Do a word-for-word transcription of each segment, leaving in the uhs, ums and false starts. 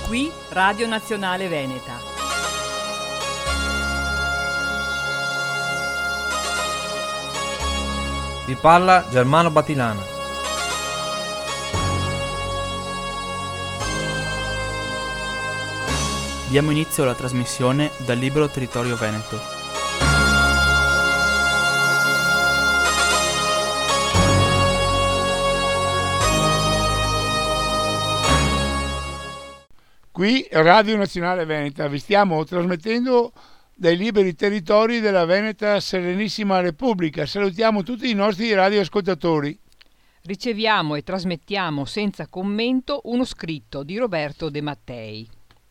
Qui Radio Nazionale Veneta. Vi parla Germano Batilana. Diamo inizio alla trasmissione dal libro Territorio Veneto. Qui Radio Nazionale Veneta, vi stiamo trasmettendo dai liberi territori della Veneta Serenissima Repubblica. Salutiamo tutti i nostri radioascoltatori. Riceviamo e trasmettiamo senza commento uno scritto di Roberto De Mattei.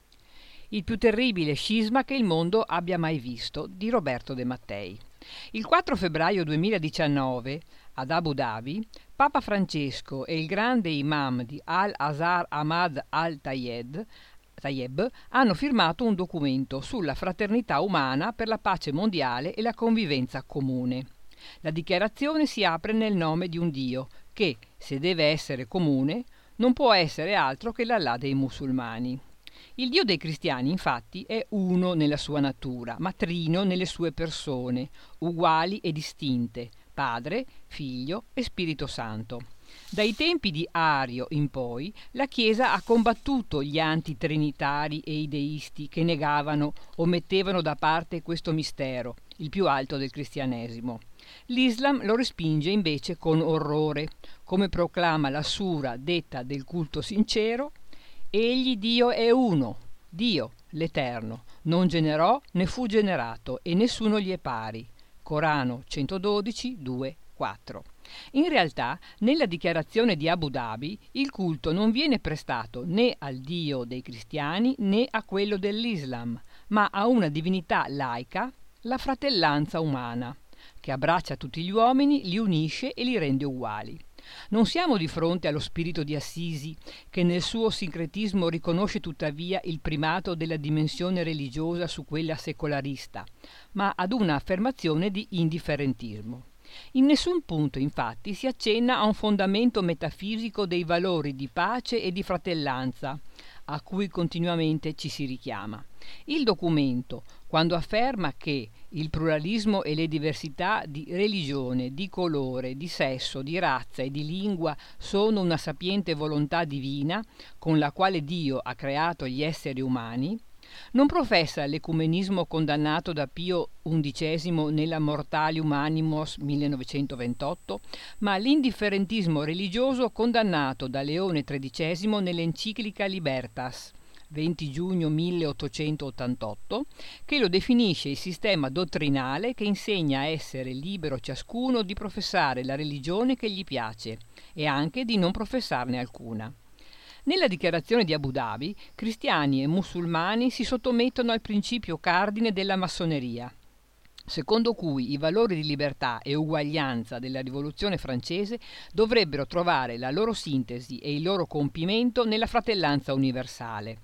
Il più terribile scisma che il mondo abbia mai visto, di Roberto De Mattei. Il quattro febbraio duemiladiciannove, ad Abu Dhabi, Papa Francesco e il grande imam di Al-Azhar Ahmad Al-Tayeb Tayeb hanno firmato un documento sulla fraternità umana per la pace mondiale e la convivenza comune. La dichiarazione si apre nel nome di un Dio che, se deve essere comune, non può essere altro che l'Allah dei musulmani. Il Dio dei cristiani, infatti, è uno nella sua natura, ma trino nelle sue persone, uguali e distinte, Padre, Figlio e Spirito Santo. Dai tempi di Ario in poi, la Chiesa ha combattuto gli antitrinitari e i deisti che negavano o mettevano da parte questo mistero, il più alto del cristianesimo. L'Islam lo respinge invece con orrore, come proclama la sura detta del culto sincero: egli Dio è uno, Dio, l'Eterno, non generò né fu generato e nessuno gli è pari. Corano centododici, due, quattro. In realtà, nella dichiarazione di Abu Dhabi, il culto non viene prestato né al Dio dei cristiani né a quello dell'Islam, ma a una divinità laica, la fratellanza umana, che abbraccia tutti gli uomini, li unisce e li rende uguali. Non siamo di fronte allo spirito di Assisi, che nel suo sincretismo riconosce tuttavia il primato della dimensione religiosa su quella secolarista, ma ad una affermazione di indifferentismo. In nessun punto, infatti, si accenna a un fondamento metafisico dei valori di pace e di fratellanza, a cui continuamente ci si richiama. Il documento, quando afferma che il pluralismo e le diversità di religione, di colore, di sesso, di razza e di lingua sono una sapiente volontà divina con la quale Dio ha creato gli esseri umani, non professa l'ecumenismo condannato da Pio undicesimo nella Mortalium Animos millenovecentoventotto, ma l'indifferentismo religioso condannato da Leone tredicesimo nell'enciclica Libertas, venti giugno milleottocentottantotto, che lo definisce il sistema dottrinale che insegna a essere libero ciascuno di professare la religione che gli piace e anche di non professarne alcuna. Nella dichiarazione di Abu Dhabi, cristiani e musulmani si sottomettono al principio cardine della massoneria, secondo cui i valori di libertà e uguaglianza della rivoluzione francese dovrebbero trovare la loro sintesi e il loro compimento nella fratellanza universale.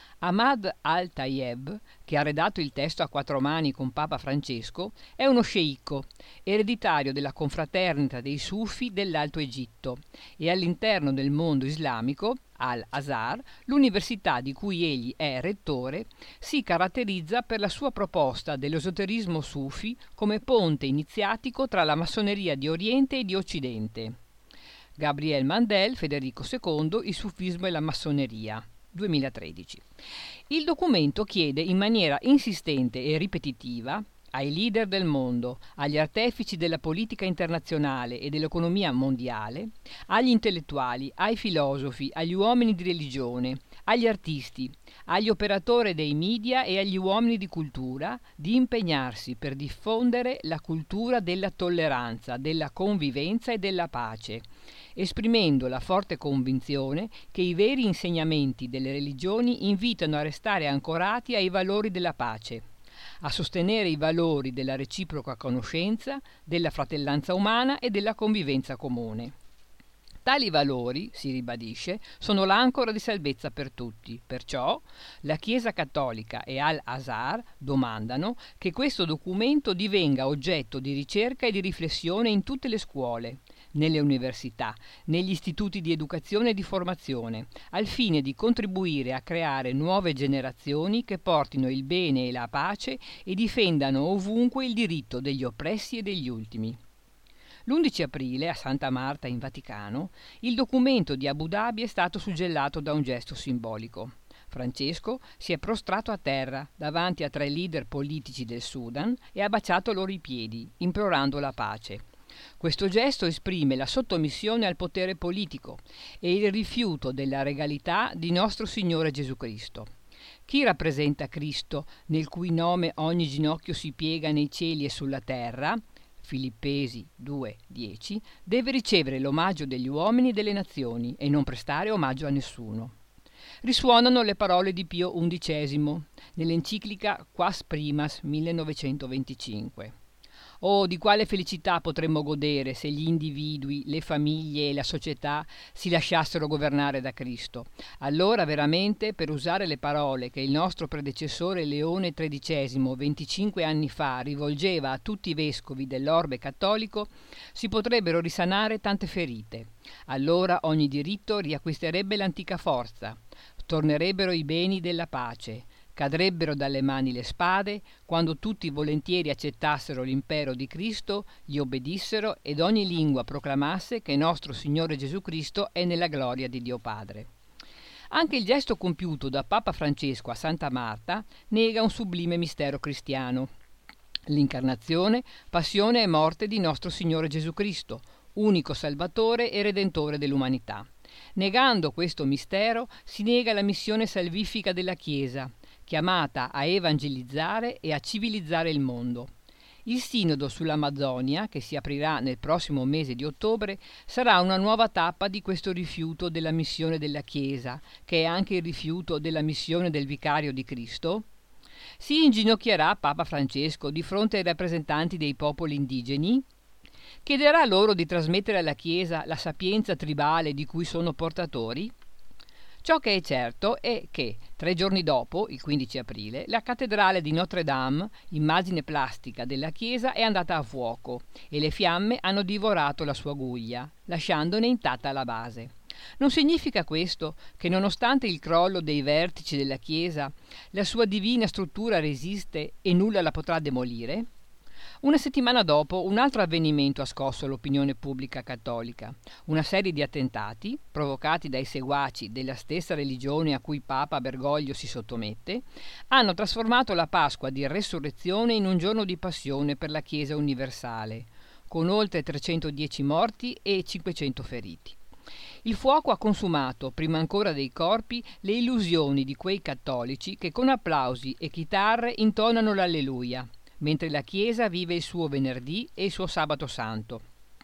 Ahmad Al-Tayeb, che ha redatto il testo a quattro mani con Papa Francesco, è uno sceicco, ereditario della confraternita dei Sufi dell'Alto Egitto, e all'interno del mondo islamico, Al-Azhar, l'università di cui egli è rettore, si caratterizza per la sua proposta dell'esoterismo sufi come ponte iniziatico tra la massoneria di Oriente e di Occidente. Gabriel Mandel, Federico secondo, il sufismo e la massoneria. duemilatredici. Il documento chiede in maniera insistente e ripetitiva ai leader del mondo, agli artefici della politica internazionale e dell'economia mondiale, agli intellettuali, ai filosofi, agli uomini di religione, agli artisti, agli operatori dei media e agli uomini di cultura di impegnarsi per diffondere la cultura della tolleranza, della convivenza e della pace, esprimendo la forte convinzione che i veri insegnamenti delle religioni invitano a restare ancorati ai valori della pace, a sostenere i valori della reciproca conoscenza, della fratellanza umana e della convivenza comune. Tali valori, si ribadisce, sono l'ancora di salvezza per tutti. Perciò la Chiesa Cattolica e Al-Azhar domandano che questo documento divenga oggetto di ricerca e di riflessione in tutte le scuole, nelle università, negli istituti di educazione e di formazione, al fine di contribuire a creare nuove generazioni che portino il bene e la pace e difendano ovunque il diritto degli oppressi e degli ultimi. L'undici aprile, a Santa Marta in Vaticano, il documento di Abu Dhabi è stato suggellato da un gesto simbolico. Francesco si è prostrato a terra davanti a tre leader politici del Sudan e ha baciato loro i piedi, implorando la pace. Questo gesto esprime la sottomissione al potere politico e il rifiuto della regalità di nostro Signore Gesù Cristo. Chi rappresenta Cristo, nel cui nome ogni ginocchio si piega nei cieli e sulla terra, Filippesi due dieci, deve ricevere l'omaggio degli uomini e delle nazioni e non prestare omaggio a nessuno. Risuonano le parole di Pio undicesimo nell'enciclica Quas Primas millenovecentoventicinque. Oh, di quale felicità potremmo godere se gli individui, le famiglie e la società si lasciassero governare da Cristo. Allora veramente, per usare le parole che il nostro predecessore Leone tredicesimo venticinque anni fa rivolgeva a tutti i vescovi dell'orbe cattolico, si potrebbero risanare tante ferite. Allora ogni diritto riacquisterebbe l'antica forza, tornerebbero i beni della pace, cadrebbero dalle mani le spade, quando tutti volentieri accettassero l'impero di Cristo, gli obbedissero ed ogni lingua proclamasse che nostro Signore Gesù Cristo è nella gloria di Dio Padre. Anche il gesto compiuto da Papa Francesco a Santa Marta nega un sublime mistero cristiano: l'incarnazione, passione e morte di nostro Signore Gesù Cristo, unico Salvatore e Redentore dell'umanità. Negando questo mistero si nega la missione salvifica della Chiesa, chiamata a evangelizzare e a civilizzare il mondo. Il sinodo sull'Amazzonia, che si aprirà nel prossimo mese di ottobre, sarà una nuova tappa di questo rifiuto della missione della Chiesa, che è anche il rifiuto della missione del Vicario di Cristo. Si inginocchierà Papa Francesco di fronte ai rappresentanti dei popoli indigeni? Chiederà loro di trasmettere alla Chiesa la sapienza tribale di cui sono portatori? Ciò che è certo è che, tre giorni dopo, il quindici aprile, la cattedrale di Notre Dame, immagine plastica della Chiesa, è andata a fuoco e le fiamme hanno divorato la sua guglia, lasciandone intatta la base. Non significa questo che, nonostante il crollo dei vertici della Chiesa, la sua divina struttura resiste e nulla la potrà demolire? Una settimana dopo, un altro avvenimento ha scosso l'opinione pubblica cattolica. Una serie di attentati, provocati dai seguaci della stessa religione a cui Papa Bergoglio si sottomette, hanno trasformato la Pasqua di Resurrezione in un giorno di passione per la Chiesa universale, con oltre trecentodieci morti e cinquecento feriti. Il fuoco ha consumato, prima ancora dei corpi, le illusioni di quei cattolici che con applausi e chitarre intonano l'Alleluia, mentre la Chiesa vive il suo venerdì e il suo sabato santo.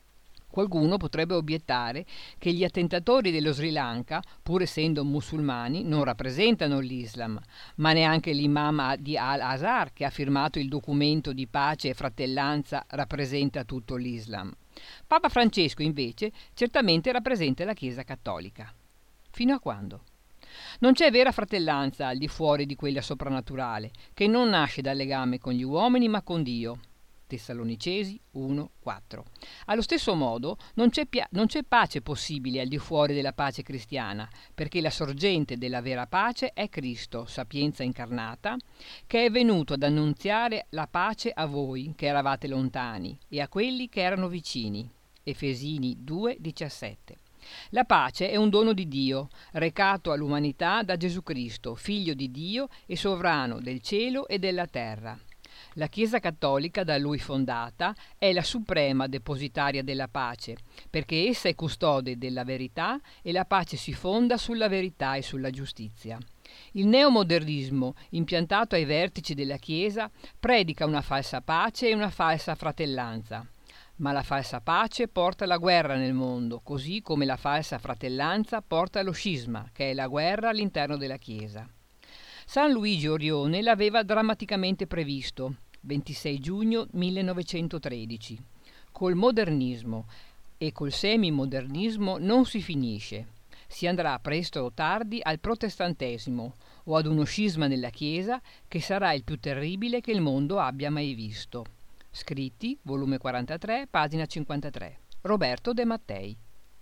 Qualcuno potrebbe obiettare che gli attentatori dello Sri Lanka, pur essendo musulmani, non rappresentano l'Islam, ma neanche l'imam di Al-Azhar, che ha firmato il documento di pace e fratellanza, rappresenta tutto l'Islam. Papa Francesco, invece, certamente rappresenta la Chiesa cattolica. Fino a quando? Non c'è vera fratellanza al di fuori di quella soprannaturale, che non nasce dal legame con gli uomini ma con Dio. Tessalonicesi uno quattro. Allo stesso modo non c'è, pia- non c'è pace possibile al di fuori della pace cristiana, perché la sorgente della vera pace è Cristo, sapienza incarnata, che è venuto ad annunziare la pace a voi che eravate lontani e a quelli che erano vicini. Efesini due diciassette. La pace è un dono di Dio, recato all'umanità da Gesù Cristo, Figlio di Dio e sovrano del cielo e della terra. La Chiesa cattolica, da Lui fondata, è la suprema depositaria della pace, perché essa è custode della verità e la pace si fonda sulla verità e sulla giustizia. Il neomodernismo, impiantato ai vertici della Chiesa, predica una falsa pace e una falsa fratellanza. Ma la falsa pace porta la guerra nel mondo, così come la falsa fratellanza porta lo scisma, che è la guerra all'interno della Chiesa. San Luigi Orione l'aveva drammaticamente previsto, ventisei giugno millenovecentotredici. Col modernismo e col semimodernismo non si finisce. Si andrà presto o tardi al protestantesimo o ad uno scisma nella Chiesa che sarà il più terribile che il mondo abbia mai visto. Scritti, volume quarantatré, pagina cinquantatré. Roberto De Mattei.